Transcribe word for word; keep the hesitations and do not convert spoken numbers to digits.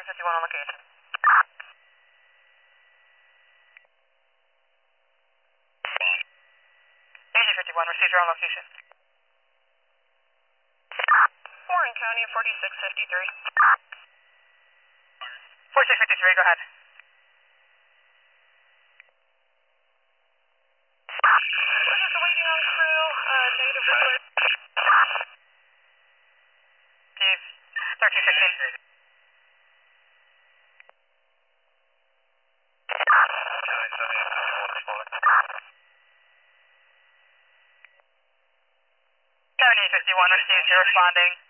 fifty-one on location. Asia fifty-one, received your on location. Warren County, forty-six fifty-three. forty-six fifty-three, go ahead. We're just waiting on crew, uh, negative report. Steve, thirteen fifteen. seventy-eight fifty-one, received, you're responding.